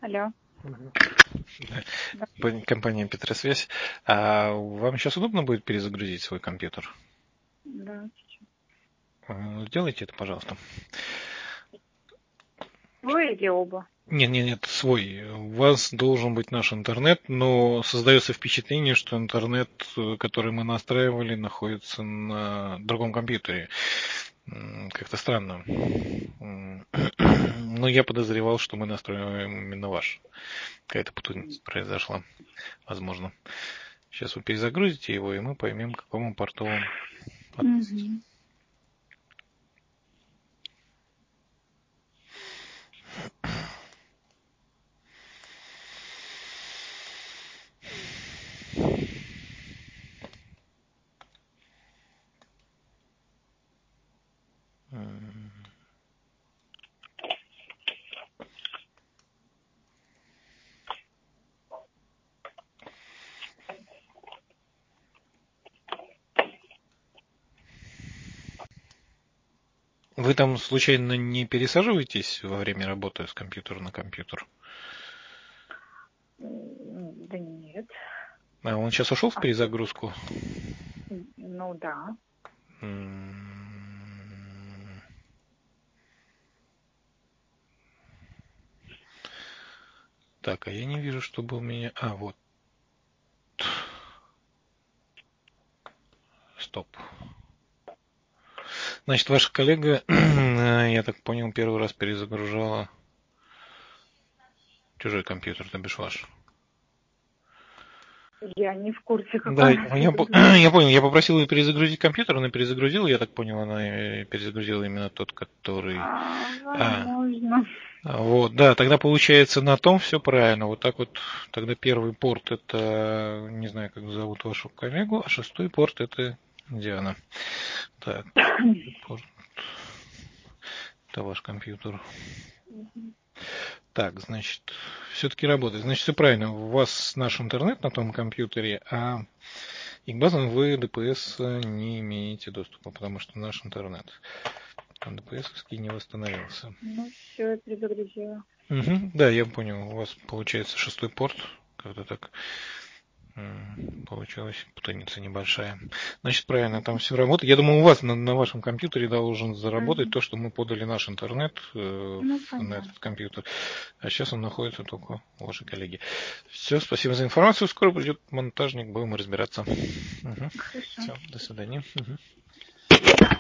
Алло. Да. Компания Петросвязь. А вам сейчас удобно будет перезагрузить свой компьютер? Да. Сделайте это, пожалуйста. Свой или оба? Нет, свой. У вас должен быть наш интернет, но создается впечатление, что интернет, который мы настраивали, находится на другом компьютере. Как-то странно. Но я подозревал, что мы настраиваем именно ваш. Какая-то путаница произошла, возможно. Сейчас вы перезагрузите его, и мы поймем, к какому порту он относится. Вы там случайно не пересаживаетесь во время работы с компьютера на компьютер? Да нет. А он сейчас ушел в перезагрузку? Ну да. Так, а я не вижу, чтобы у меня... А, вот. Стоп. Значит, ваша коллега, я так понял, первый раз перезагружала чужой компьютер, то бишь ваш. Я не в курсе, Да, какой. я понял, я попросил ее перезагрузить компьютер, она перезагрузила, я так понял, она перезагрузила именно тот, который... Возможно. Вот, да, тогда получается на том все правильно. Вот так вот, тогда первый порт это, не знаю, как зовут вашу коллегу, а шестой порт это Диана. Так, порт, это ваш компьютер. Так, значит, все-таки работает. Значит, все правильно. У вас наш интернет на том компьютере, а и к базам вы ДПС не имеете доступа, потому что наш интернет. Там ДПС-овский не восстановился. Ну все, я перезагрузила. Да, я понял. У вас получается шестой порт. Как-то так получилась путаница небольшая. Значит, правильно, там все работает. Я думаю, у вас на вашем компьютере должен заработать то, что мы подали наш интернет на этот компьютер. А сейчас он находится только у вашей коллеги. Все, спасибо за информацию. Скоро придет монтажник, будем разбираться. Хорошо. Все, до свидания.